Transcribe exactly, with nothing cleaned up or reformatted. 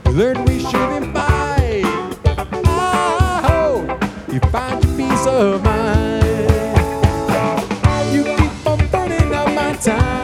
Learn we shouldn't fight. Oh, you find your peace of mind. You keep on burning up my time.